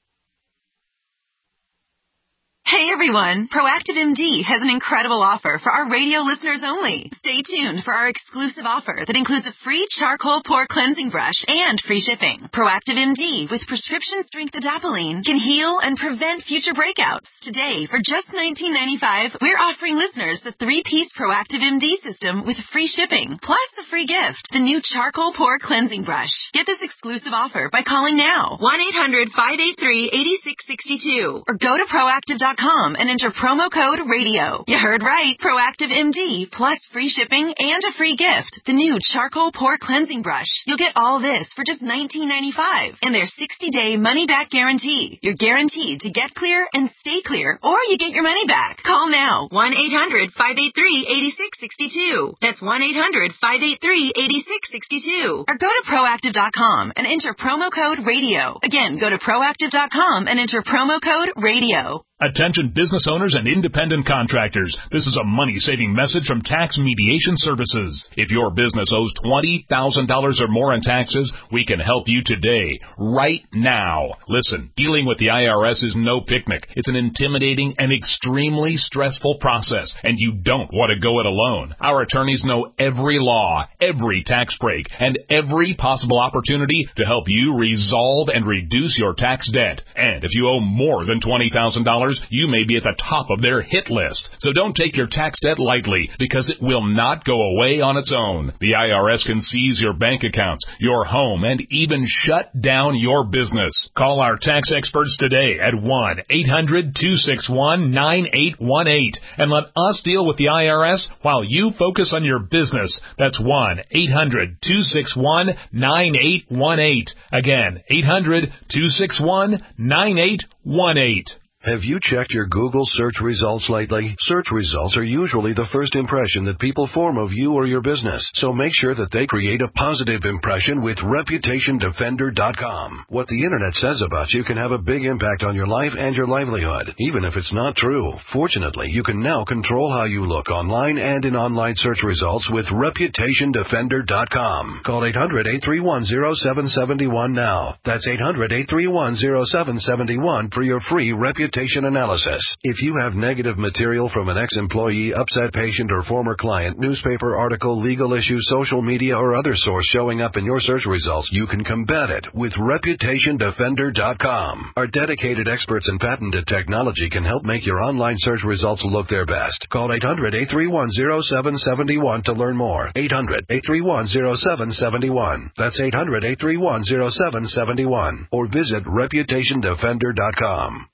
Hey everyone, Proactive M D has an incredible offer for our radio listeners only. Stay tuned for our exclusive offer that includes a free charcoal pore cleansing brush and free shipping. Proactive M D with prescription strength adapalene can heal and prevent future breakouts. Today, for just nineteen ninety-five dollars, we're offering listeners the three-piece Proactive M D system with free shipping, plus a free gift, the new charcoal pore cleansing brush. Get this exclusive offer by calling now, one eight hundred, five eight three, eight six six two, or go to proactive dot com and enter promo code radio. You heard right. Proactive M D plus free shipping and a free gift. The new charcoal pore cleansing brush. You'll get all this for just nineteen ninety-five dollars and their sixty day money back guarantee. You're guaranteed to get clear and stay clear, or you get your money back. Call now. one eight hundred, five eight three, eight six six two. That's one eight hundred, five eight three, eight six six two. Or go to proactive dot com and enter promo code radio. Again, go to proactive dot com and enter promo code radio. Attention business owners and independent contractors. This is a money-saving message from Tax Mediation Services. If your business owes twenty thousand dollars or more in taxes, we can help you today, right now. Listen, dealing with the I R S is no picnic. It's an intimidating and extremely stressful process, and you don't want to go it alone. Our attorneys know every law, every tax break, and every possible opportunity to help you resolve and reduce your tax debt. And if you owe more than twenty thousand dollars, you may be at the top of their hit list. So don't take your tax debt lightly, because it will not go away on its own. The I R S can seize your bank accounts, your home, and even shut down your business. Call our tax experts today at one eight hundred, two six one, nine eight one eight and let us deal with the I R S while you focus on your business. That's one eight hundred, two six one, nine eight one eight. Again, eight hundred, two six one, nine eight one eight. Have you checked your Google search results lately? Search results are usually the first impression that people form of you or your business, so make sure that they create a positive impression with reputation defender dot com. What the internet says about you can have a big impact on your life and your livelihood, even if it's not true. Fortunately, you can now control how you look online and in online search results with reputation defender dot com. Call eight hundred, eight three one, zero seven seven one now. That's eight hundred, eight three one, zero seven seven one for your free reputation analysis. If you have negative material from an ex-employee, upset patient, or former client, newspaper article, legal issue, social media, or other source showing up in your search results, you can combat it with reputation defender dot com. Our dedicated experts in patented technology can help make your online search results look their best. Call eight hundred, eight three one, zero seven seven one to learn more. eight hundred, eight three one, zero seven seven one. That's eight hundred, eight three one, zero seven seven one. Or visit reputation defender dot com.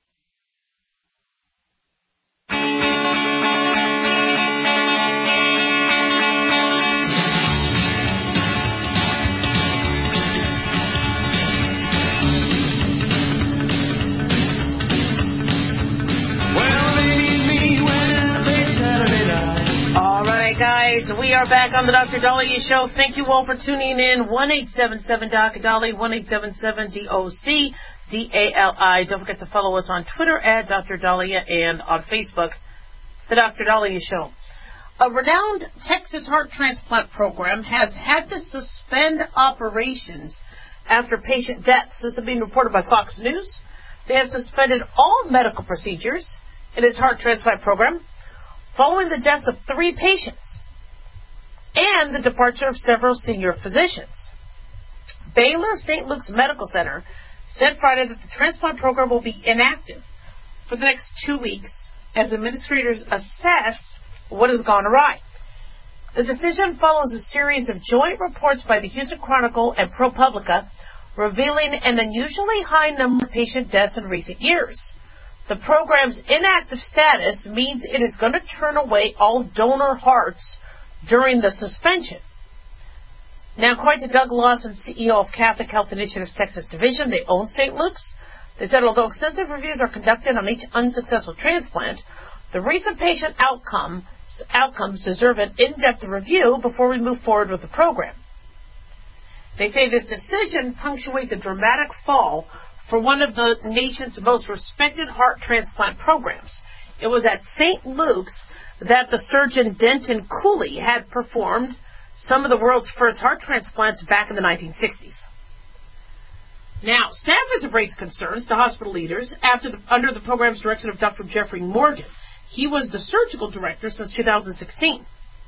Guys, we are back on the Doctor Dahlia Show. Thank you all for tuning in. one eight seven seven D O C Dali, one eight seven seven D O C D A L I. Don't forget to follow us on Twitter at Doctor Dahlia and on Facebook, the Doctor Dahlia Show. A renowned Texas heart transplant program has had to suspend operations after patient deaths. This is being reported by Fox News. They have suspended all medical procedures in its heart transplant program following the deaths of three patients and the departure of several senior physicians. Baylor Saint Luke's Medical Center said Friday that the transplant program will be inactive for the next two weeks as administrators assess what has gone awry. The decision follows a series of joint reports by the Houston Chronicle and ProPublica revealing an unusually high number of patient deaths in recent years. The program's inactive status means it is going to turn away all donor hearts during the suspension. Now, according to Doug Lawson, C E O of Catholic Health Initiative's Texas Division, they own Saint Luke's. They said although extensive reviews are conducted on each unsuccessful transplant, the recent patient outcome, outcomes deserve an in-depth review before we move forward with the program. They say this decision punctuates a dramatic fall for one of the nation's most respected heart transplant programs. It was at Saint Luke's that the surgeon Denton Cooley had performed some of the world's first heart transplants back in the nineteen sixties. Now, staffers have raised concerns to hospital leaders after the, under the program's direction of Doctor Jeffrey Morgan. He was the surgical director since two thousand sixteen.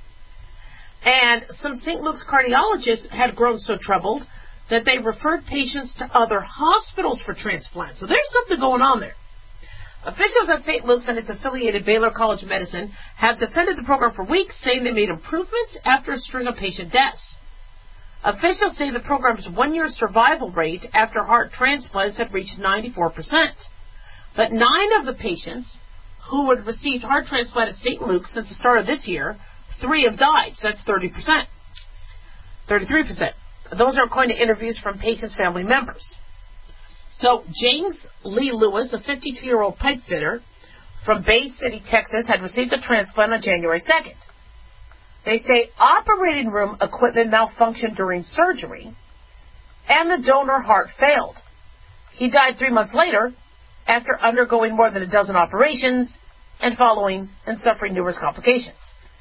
And some Saint Luke's cardiologists had grown so troubled that they referred patients to other hospitals for transplant. So there's something going on there. Officials at Saint Luke's and its affiliated Baylor College of Medicine have defended the program for weeks, saying they made improvements after a string of patient deaths. Officials say the program's one-year survival rate after heart transplants had reached ninety-four percent. But nine of the patients who had received heart transplant at Saint Luke's since the start of this year, three have died, so that's thirty percent. thirty-three percent. Those are according to interviews from patients' family members. So James Lee Lewis, a fifty-two-year-old pipe fitter from Bay City, Texas, had received a transplant on January second. They say operating room equipment malfunctioned during surgery, and the donor heart failed. He died three months later after undergoing more than a dozen operations and following and suffering numerous complications.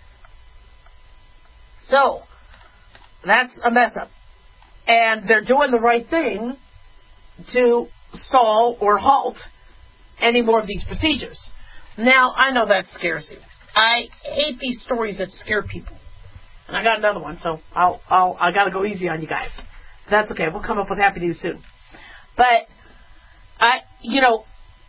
So, that's a mess up. And they're doing the right thing to stall or halt any more of these procedures. Now, I know that scares you. I hate these stories that scare people. And I got another one, so I'll, I'll, I gotta go easy on you guys. But that's okay. We'll come up with happy news soon. But, I, you know,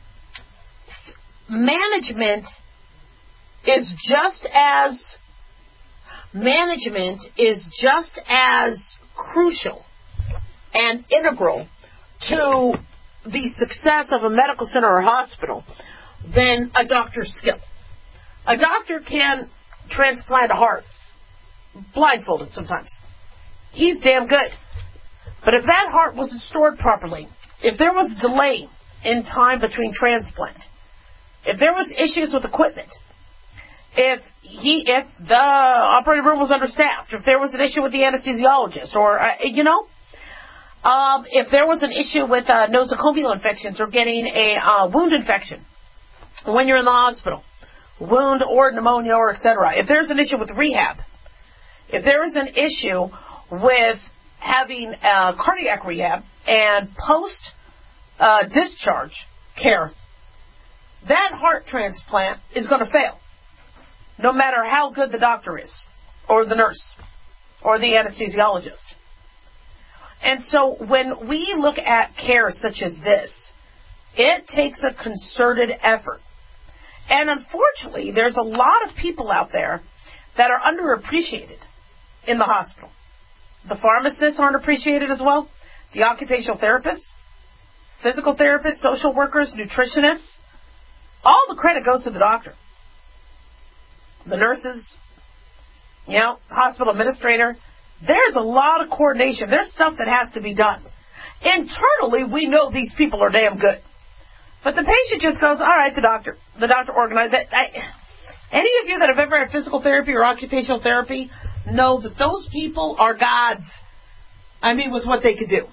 management is just as, management is just as crucial and integral to the success of a medical center or hospital than a doctor's skill. A doctor can transplant a heart, blindfolded sometimes. He's damn good. But if that heart wasn't stored properly, if there was delay in time between transplant, if there was issues with equipment, if he, if the operating room was understaffed, if there was an issue with the anesthesiologist, or, uh, you know, um, if there was an issue with uh, nosocomial infections or getting a uh, wound infection when you're in the hospital, wound or pneumonia or et cetera. If there's an issue with rehab, if there is an issue with having uh, cardiac rehab and post uh, discharge care, that heart transplant is going to fail, no matter how good the doctor is, or the nurse, or the anesthesiologist. And so when we look at care such as this, it takes a concerted effort. And unfortunately, there's a lot of people out there that are underappreciated in the hospital. The pharmacists aren't appreciated as well. The occupational therapists, physical therapists, social workers, nutritionists. All the credit goes to the doctor. The nurses, you know, hospital administrator. There's a lot of coordination. There's stuff that has to be done. Internally, we know these people are damn good. But the patient just goes, all right, the doctor. The doctor organized that. I, any of you that have ever had physical therapy or occupational therapy know that those people are gods. I mean, with what they could do.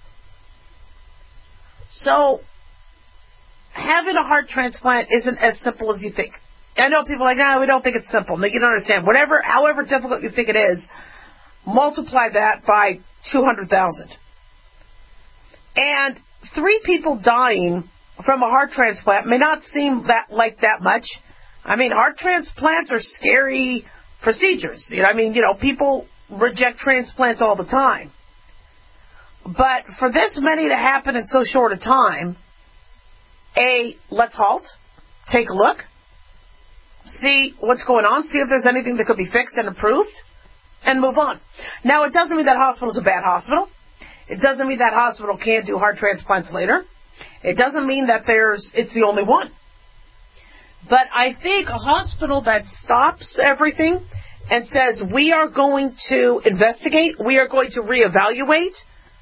So, having a heart transplant isn't as simple as you think. I know people are like, no, we don't think it's simple. No, you don't understand. Whatever, however difficult you think it is, multiply that by two hundred thousand. And three people dying from a heart transplant may not seem that like that much. I mean, heart transplants are scary procedures. You know, I mean, you know, people reject transplants all the time. But for this many to happen in so short a time, A, let's halt, take a look, see what's going on, see if there's anything that could be fixed and improved, and move on. Now, it doesn't mean that hospital's a bad hospital. It doesn't mean that hospital can't do heart transplants later. It doesn't mean that there's it's the only one. But I think a hospital that stops everything and says, we are going to investigate, we are going to reevaluate,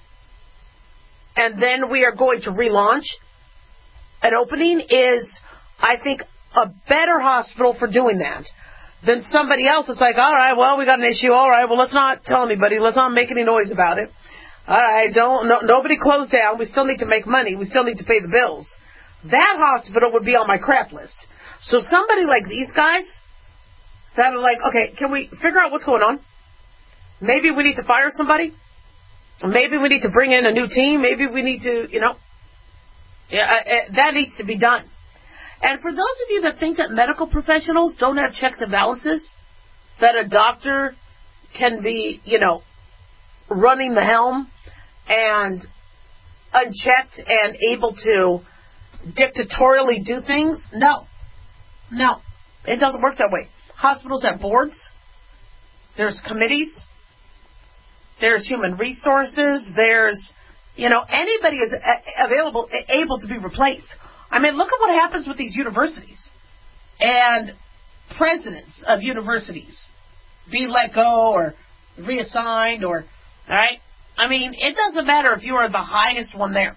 and then we are going to relaunch an opening is, I think, a better hospital for doing that than somebody else that's like, all right, well, we got an issue. All right, well, let's not tell anybody. Let's not make any noise about it. All right, don't no, nobody close down. We still need to make money. We still need to pay the bills. That hospital would be on my crap list. So somebody like these guys that are like, okay, can we figure out what's going on? Maybe we need to fire somebody. Maybe we need to bring in a new team. Maybe we need to, you know, yeah, uh, that needs to be done. And for those of you that think that medical professionals don't have checks and balances, that a doctor can be, you know, running the helm and unchecked and able to dictatorially do things, no. No. It doesn't work that way. Hospitals have boards. There's committees. There's human resources. There's, you know, anybody is available, able to be replaced. I mean, look at what happens with these universities and presidents of universities be let go or reassigned or, all right? I mean, it doesn't matter if you are the highest one there.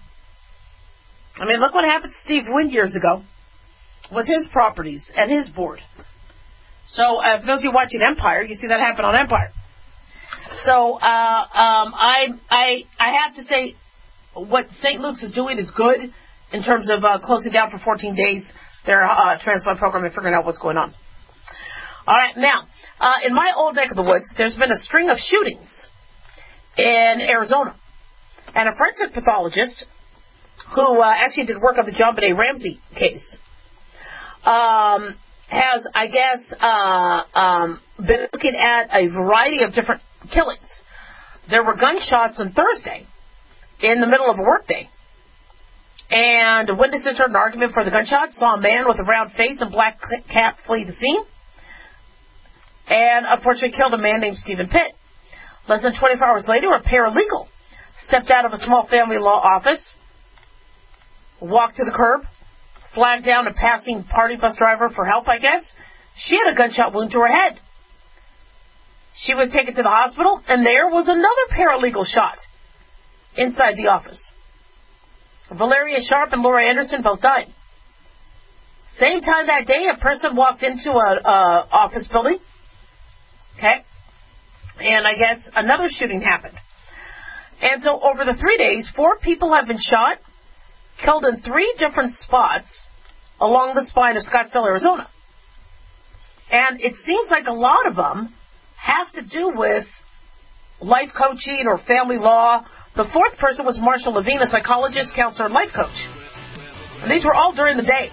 I mean, look what happened to Steve Wynn years ago with his properties and his board. So, uh, for those of you watching Empire, you see that happen on Empire. So, uh, um, I, I, I have to say, what Saint Luke's is doing is good in terms of uh, closing down for fourteen days their uh, transplant program and figuring out what's going on. All right, now, uh, in my old neck of the woods, there's been a string of shootings in Arizona. And a forensic pathologist who uh, actually did work on the John Benet Ramsey case um, has, I guess, uh, um, been looking at a variety of different killings. There were gunshots on Thursday in the middle of a workday. And witnesses heard an argument for the gunshots, saw a man with a round face and black cap flee the scene, and unfortunately killed a man named Stephen Pitt. Less than twenty-four hours later, a paralegal stepped out of a small family law office, walked to the curb, flagged down a passing party bus driver for help, I guess. She had a gunshot wound to her head. She was taken to the hospital, and there was another paralegal shot inside the office. Valeria Sharp and Laura Anderson both died. Same time that day, a person walked into a, a office building. Okay? And I guess another shooting happened. And so over the three days, four people have been shot, killed in three different spots along the spine of Scottsdale, Arizona. And it seems like a lot of them have to do with life coaching or family law. The fourth person was Marsha Levine, a psychologist, counselor, and life coach. And these were all during the day.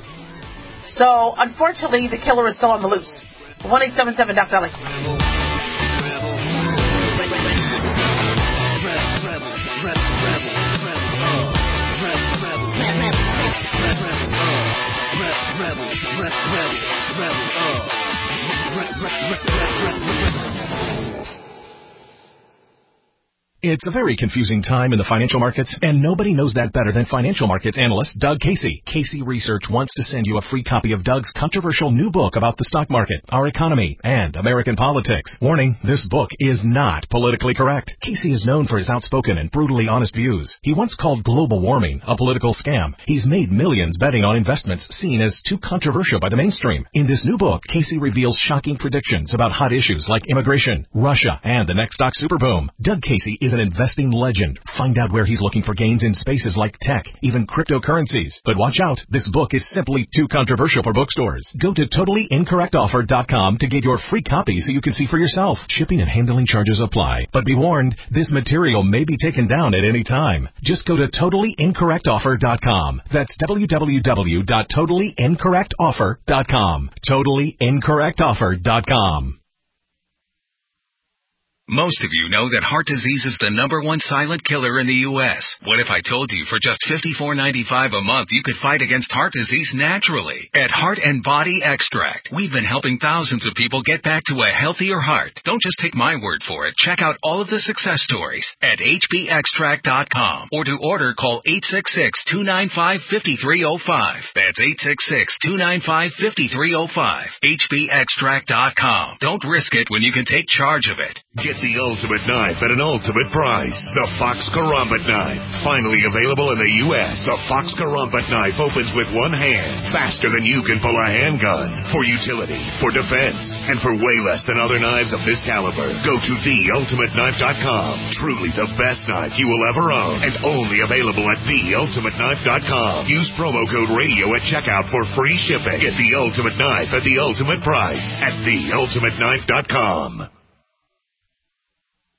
So, unfortunately, the killer is still on the loose. one eight seven seven Doctor Ellie. It's a very confusing time in the financial markets, and nobody knows that better than financial markets analyst Doug Casey. Casey Research wants to send you a free copy of Doug's controversial new book about the stock market, our economy, and American politics. Warning, this book is not politically correct. Casey is known for his outspoken and brutally honest views. He once called global warming a political scam. He's made millions betting on investments seen as too controversial by the mainstream. In this new book, Casey reveals shocking predictions about hot issues like immigration, Russia, and the next stock superboom. Doug Casey is an investing legend. Find out where he's looking for gains in spaces like tech, even cryptocurrencies. But watch out, this book is simply too controversial for bookstores. Go to totally incorrect offer dot com to get your free copy so you can see for yourself. Shipping and handling charges apply. But be warned, this material may be taken down at any time. Just go to totally incorrect offer dot com. That's w w w dot totally incorrect offer dot com. totally incorrect offer dot com. Most of you know that heart disease is the number one silent killer in the U S What if I told you for just fifty-four ninety-five a month you could fight against heart disease naturally? At Heart and Body Extract, we've been helping thousands of people get back to a healthier heart. Don't just take my word for it. Check out all of the success stories at H B extract dot com, or to order, call eight six six, two nine five, five three zero five. That's eight six six, two nine five, five three zero five. H B extract dot com. Don't risk it when you can take charge of it. Get the ultimate knife at an ultimate price. The Fox Karambit knife. Finally available in the U S The Fox Karambit knife opens with one hand, faster than you can pull a handgun. For utility, for defense, and for way less than other knives of this caliber. Go to the ultimate knife dot com. Truly the best knife you will ever own, and only available at the ultimate knife dot com. Use promo code radio at checkout for free shipping. Get the ultimate knife at the ultimate price at the ultimate knife dot com.